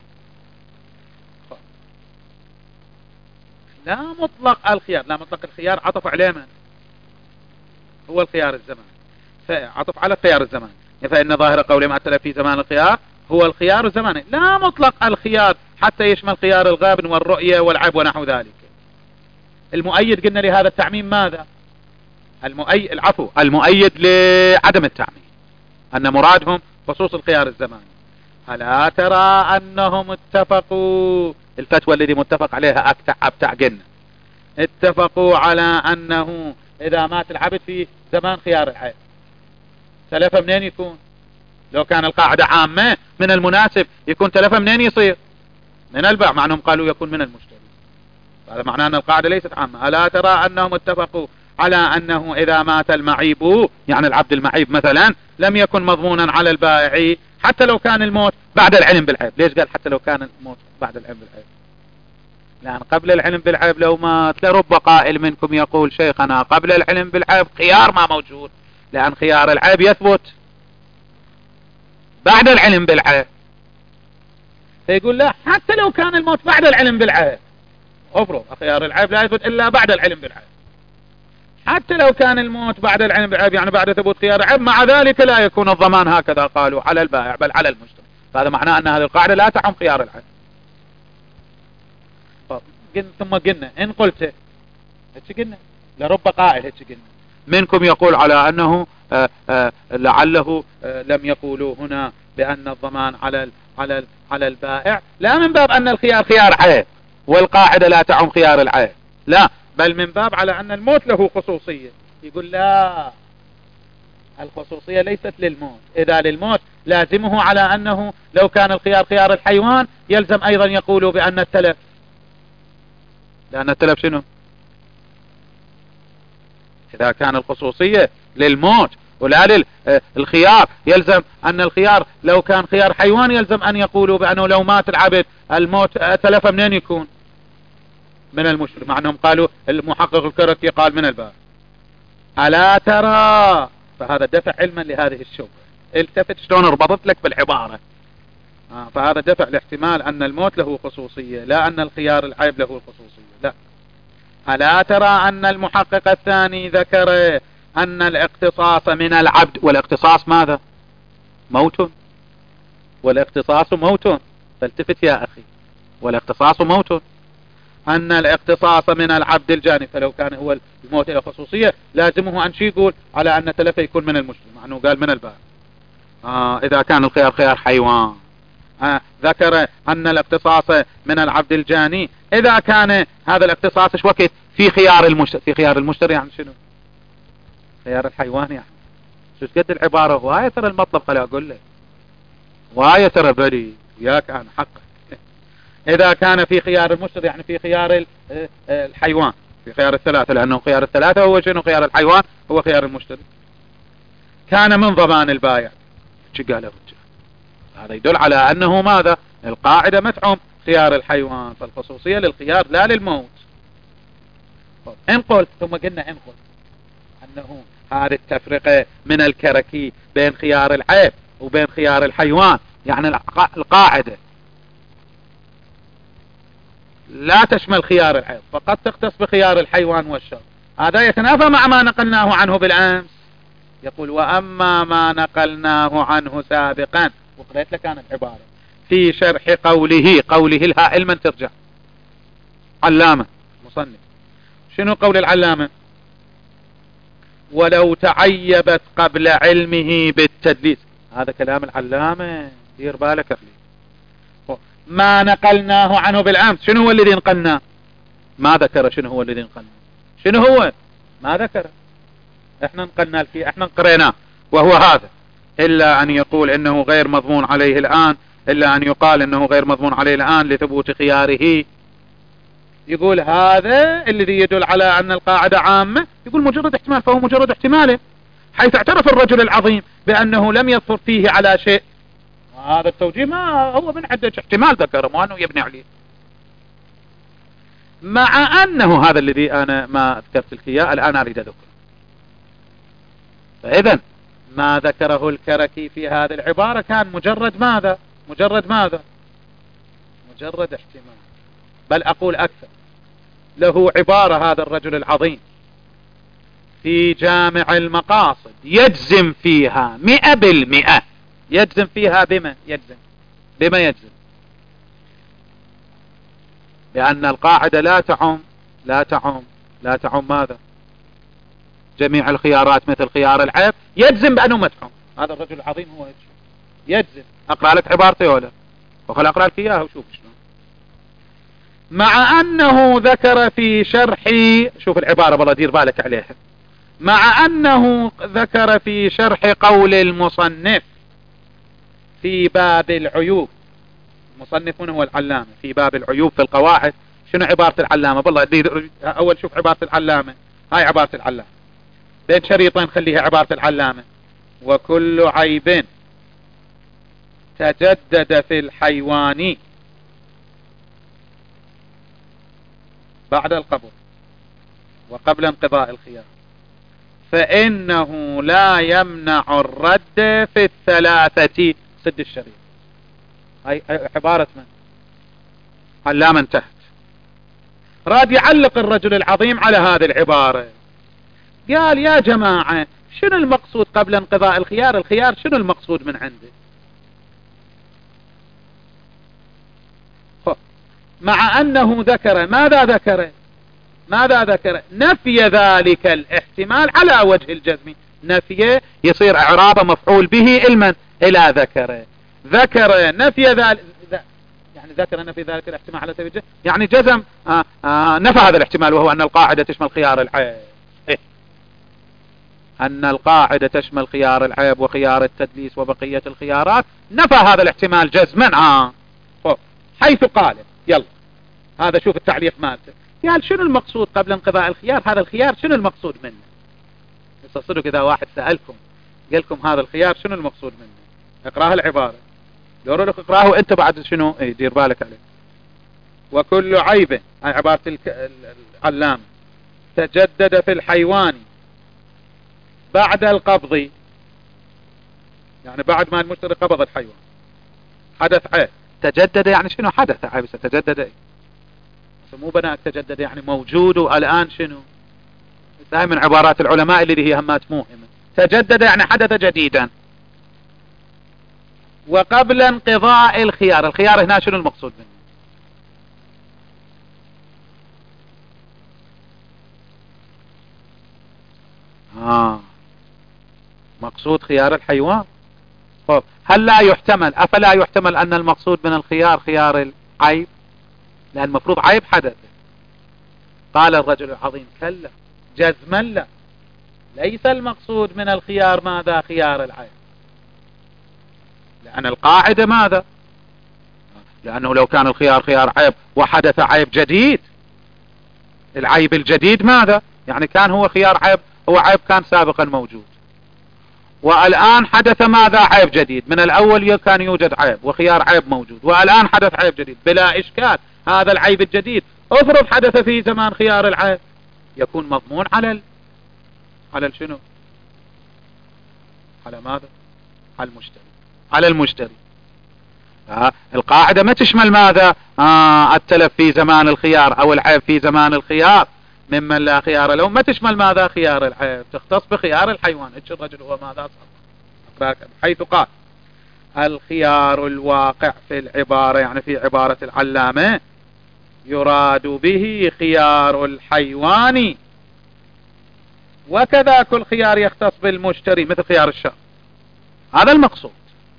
A: لا مطلق الخيار، لا مطلق الخيار عطف عليه من هو الخيار الزماني، فعطف على الخيار الزماني، فإن ظاهر قولهم التلف في زمان الخيار هو الخيار الزماني، لا مطلق الخيار حتى يشمل خيار الغابن والرؤية والعيب ونحو ذلك. المؤيد قلنا لهذا التعميم ماذا؟ المؤيد لعدم التعميم أن مرادهم خصوص الخيار الزماني. ألا ترى أنهم اتفقوا، الفتوى الذي متفق عليها أبتع قلنا، اتفقوا على أنه إذا مات العبد في زمان خيار العيب تلفه منين يكون؟ لو كان القاعدة عامة من المناسب يكون تلفه منين يصير؟ من الباع، مع أنهم قالوا يكون من المشتري، هذا معناه أن القاعدة ليست عامة. ألا ترى أنهم اتفقوا على أنه إذا مات المعيب، يعني العبد المعيب مثلا، لم يكن مضمونا على البائع حتى لو كان الموت بعد العلم بالعيب. ليش قال حتى لو كان الموت بعد العلم بالعيب؟ لأن قبل العلم بالعيب لو مات لرب قائل منكم يقول شيخنا قبل العلم بالعيب خيار ما موجود، لأن خيار العيب يثبت بعد العلم بالعيب، فيقول لا حتى لو كان الموت بعد العلم بالعيب، افرض خيار العيب لا يثبت إلا بعد العلم بالعيب، حتى لو كان الموت بعد العلم بالعيب يعني بعد ثبوت خيار العيب، مع ذلك لا يكون الضمان هكذا قالوا على البائع بل على المشتري، فهذا معناه أن هذه القاعدة لا تعم خيار العيب. ثم قلنا إن قلت هيك قلنا لرب قائل هيك قلنا منكم يقول على أنه لعله لم يقولوا هنا بأن الضمان على البائع، لا من باب أن الخيار خيار عيب والقاعدة لا تعم خيار العيب، لا بل من باب على أن الموت له خصوصية. يقول لا، الخصوصية ليست للموت، إذا للموت لازمه على أنه لو كان الخيار خيار الحيوان يلزم أيضا يقولوا بأن التلف، لأن التلف شنو؟ إذا كان الخصوصية للموت ولا للخيار يلزم أن الخيار لو كان خيار حيوان يلزم أن يقولوا بأنه لو مات العبد الموت تلف منين يكون؟ من المشرك، مع أنهم قالوا المحقق الكركي قال من الباب. ألا ترى، فهذا دفع علما لهذه الشبهة، التفت شلون ربطت لك بالعبارة، فهذا دفع لاحتمال أن الموت له خصوصية لا أن الخيار العيب له الخصوصية، لا. ألا ترى أن المحقق الثاني ذكر أن الاقتصاص من العبد، والاقتصاص ماذا؟ موت، والاقتصاص موت، فالتفت يا أخي، والاقتصاص موت. أن الاقتصاص من العبد الجاني، فلو كان هو الموت إلى خصوصية لازمه أن يقول على أن تلفه يكون من المشتري، مع أنه قال من البائع. إذا كان الخيار خيار حيوان. ذكر أن الاقتصاص من العبد الجاني إذا كان هذا الاقتصاص ايش وقت في خيار المشتري. في خيار المشتري يعني شنو؟ خيار الحيوان يعني. شو قد العبارة هواية ترى المطلب، خلي أقول لك هواية ترى بلي وياك أنا حقك. إذا كان في خيار المشتري يعني في خيار الحيوان، في خيار الثلاثة، لأنه خيار الثلاثة هو شنو؟ خيار الحيوان هو خيار المشتري. كان من ضمان البائع. شو قال الرجال؟ هذا يدل على أنه ماذا؟ القاعدة متعم خيار الحيوان، فالخصوصية للخيار لا للموت. إن قلت، ثم قلنا إن قلت أنه هذه التفرقة من الكركي بين خيار العيب وبين خيار الحيوان، يعني القاعدة لا تشمل خيار العيب، فقد تختص بخيار الحيوان والشر. هذا يتنافى مع ما نقلناه عنه بالأمس. يقول وأما ما نقلناه عنه سابقا، وقريت لك أنا العبارة في شرح قوله الهائل من ترجع علامة مصنف. شنو قول العلامة؟ ولو تعيبت قبل علمه بالتدليس. هذا كلام العلامة، دير بالك فيه. ما نقلناه عنه بالأمس، شنو هو الذي نقلناه؟ ما ذكر شنو هو الذي نقلناه. شنو هو؟ ما ذكر. احنا نقلنا فيه، احنا قريناه وهو هذا، إلا أن يقول إنه غير مضمون عليه الآن، إلا أن يقال إنه غير مضمون عليه الآن لثبوت خياره. يقول هذا الذي يدل على أن القاعدة عامة، يقول مجرد احتمال، فهو مجرد احتمال، حيث اعترف الرجل العظيم بأنه لم يظفر فيه على شيء. هذا التوجيه ما هو من عدة احتمال ذكره، مو أنه يبني عليه. مع أنه هذا الذي أنا ما ذكرت لك إياه الآن أريد أذكره. فإذا ما ذكره الكركي في هذه العبارة كان مجرد ماذا؟ مجرد احتمال. بل أقول أكثر، له عبارة هذا الرجل العظيم في جامع المقاصد يجزم فيها 100%. يجزم فيها بما يجزم بأن القاعدة لا تعم ماذا؟ جميع الخيارات مثل خيار العيب. يجزم بأنه مدحوم. هذا الرجل العظيم هو يجزم. أقرأ لك عبارتي ولا وخل أقرأ لك إياها وشوف شلون. مع أنه ذكر في شرح، شوف العبارة بالله دير بالك عليها، مع أنه ذكر في شرح قول المصنف في باب العيوب. المصنف هو العلامة في باب العيوب في القواعد. شنو عبارة العلامة؟ بالله أول شوف عبارة العلامة. هاي عبارة العلامة بين شريطين، خليها عبارة العلامة. وكل عيب تجدد في الحيوان بعد القبض وقبل انقضاء الخيار فإنه لا يمنع الرد في الثلاثة. سد الشريط. هاي عبارة من؟ علامة انتهت. راد يعلق الرجل العظيم على هذه العبارة. قال يا جماعة شنو المقصود قبل انقضاء الخيار؟ الخيار شنو المقصود من عنده؟ مع أنه ذكر ماذا ذكر؟ نفي ذلك الاحتمال على وجه الجزم. نفي يصير إعراب مفعول به إلى ذكر نفي ذلك، يعني ذكر نفي ذلك الاحتمال على سبيل الجزم، يعني جزم نفى هذا الاحتمال، وهو أن القاعدة تشمل خيار العيب. أن القاعدة تشمل خيار العيب وخيار التدليس وبقية الخيارات. نفى هذا الاحتمال جزما. حيث قال يلا هذا شوف التعليق مالته، قال شنو المقصود قبل انقضاء الخيار؟ هذا الخيار شنو المقصود منه؟ يصدق إذا واحد سألكم قال لكم هذا الخيار شنو المقصود منه، اقراه العبارة، يقولوا لك اقراه انت بعد شنو دير بالك عليه. وكل عيب، هاي عبارة العلام، تجدد في الحيوان بعد القبض، يعني بعد ما المشتري قبض الحيوان حدث عيب. تجدد يعني شنو؟ حدث عيب. تجدد مو بناء تجدد يعني موجود والآن شنو. هاي من عبارات العلماء اللي هي همات موهمة. تجدد يعني حدث جديدا. وقبل انقضاء الخيار، الخيار هنا شنو المقصود منه؟ مقصود خيار الحيوان. طب هل لا يحتمل، أفلا يحتمل أن المقصود من الخيار خيار العيب؟ لأن المفروض عيب حدث. قال الرجل العظيم كلا جزما لا، ليس المقصود من الخيار ماذا؟ خيار العيب. لأن القاعدة ماذا؟ لأنه لو كان الخيار خيار عيب وحدث عيب جديد، العيب الجديد ماذا؟ يعني كان هو خيار عيب، هو عيب كان سابقا موجود، والآن حدث ماذا؟ عيب جديد. من الأول كان يوجد عيب وخيار عيب موجود، والآن حدث عيب جديد بلا إشكال. هذا العيب الجديد افرض حدث في زمان خيار العيب، يكون مضمون على شنو؟ على ماذا؟ على المشتري، على المشتري. القاعدة ما تشمل ماذا؟ التلف في زمان الخيار أو العيب في زمان الخيار ممن لا خيار له، ما تشمل ماذا؟ خيار العيب، تختص بخيار الحيوان. الرجل هو ماذا صار؟ حيث قال الخيار الواقع في العبارة، يعني في عبارة العلامة، يراد به خيار الحيوان، وكذا كل خيار يختص بالمشتري مثل خيار الشر. هذا المقصود.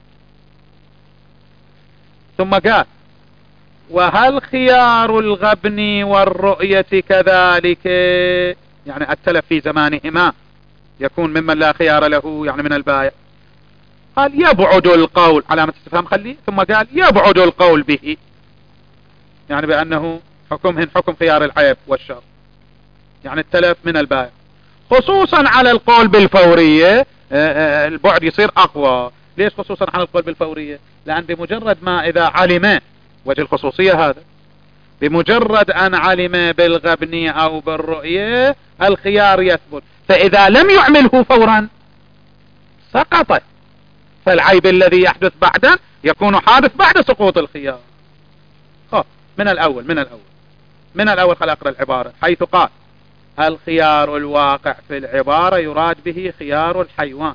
A: ثم قال وهل خيار الغبن والرؤية كذلك؟ يعني التلف في زمانهما يكون ممن لا خيار له، يعني من البائع. قال يبعد القول، علامة استفهام خليه، ثم قال يبعد القول به، يعني بأنه حكمهن حكم خيار العيب والشر، يعني التلف من البائع، خصوصا على القول بالفورية. البعد يصير أقوى. ليش خصوصا على القول بالفورية؟ لأن بمجرد ما إذا علم، وجه الخصوصية هذا، بمجرد أن علم بالغبن أو بالرؤية الخيار يثبت، فإذا لم يعمله فورا سقط، فالعيب الذي يحدث بعدا يكون حادث بعد سقوط الخيار. من الأول خل أقرأ العبارة. حيث قال الخيار الواقع في العبارة يراد به خيار الحيوان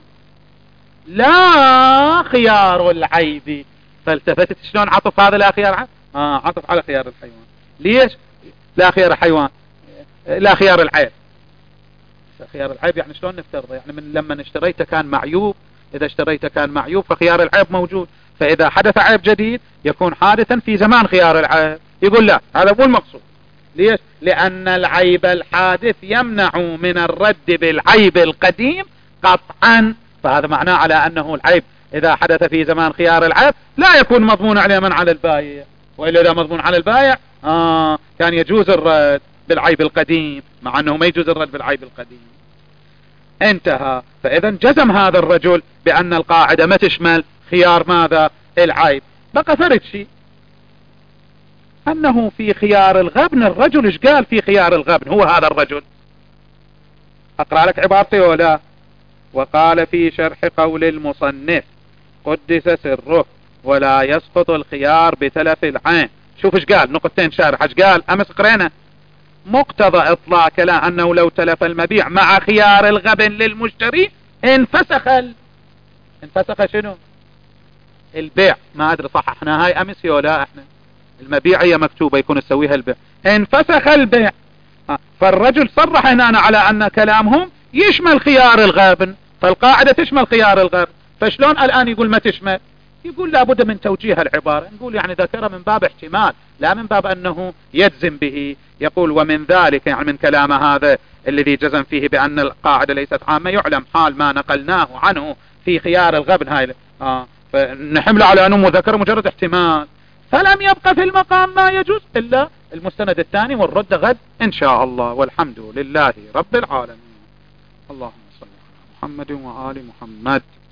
A: لا خيار العيب. فالتفتت شلون عطف هذا لا خيار عيب؟ عطف على خيار الحيوان. ليش لا خيار الحيوان؟ لا خيار العيب. خيار العيب يعني شلون نفترضه؟ يعني من لما اشتريته كان معيوب، إذا اشتريته كان معيوب فخيار العيب موجود، فإذا حدث عيب جديد يكون حادثا في زمان خيار العيب. يقول لا، هذا مو المقصود. ليش؟ لأن العيب الحادث يمنع من الرد بالعيب القديم قطعا. فهذا معناه على أنه العيب إذا حدث في زمان خيار العيب لا يكون مضمون عليه من على البائع، وإلا إذا مضمون على البائع كان يجوز الرد بالعيب القديم، مع أنه ما يجوز الرد بالعيب القديم. انتهى. فإذا جزم هذا الرجل بأن القاعدة ما تشمل خيار ماذا؟ العيب. بقى فرد شيء أنه في خيار الغبن. الرجل ايش قال في خيار الغبن؟ هو هذا الرجل، أقرأ لك عبارتي ولا؟ وقال في شرح قول المصنف قدس سره ولا يسقط الخيار بتلف العين. شوف ايش قال، نقطتين شارح. ايش قال أمس قرينا؟ مقتضى إطلاق لا أنه لو تلف المبيع مع خيار الغبن للمشتري انفسخ شنو؟ البيع. ما أدري صححنا هاي أمس ولا احنا؟ المبيع هي مكتوبة يكون تسويها البيع. انفسخ البيع. فالرجل صرح هنا على أن كلامهم يشمل خيار الغبن، فالقاعدة تشمل خيار الغبن. فشلون الآن يقول ما تشمل؟ يقول لابد من توجيه العبارة. نقول يعني ذكر من باب احتمال لا من باب أنه يجزم به. يقول ومن ذلك، يعني من كلام هذا الذي جزم فيه بأن القاعدة ليست عامة، يعلم حال ما نقلناه عنه في خيار الغبن هاي فنحمل على أنه مذكر مجرد احتمال، فلم يبقى في المقام ما يجوز إلا المستند الثاني، والرد غد إن شاء الله. والحمد لله رب العالمين. اللهم صل على محمد وآل محمد.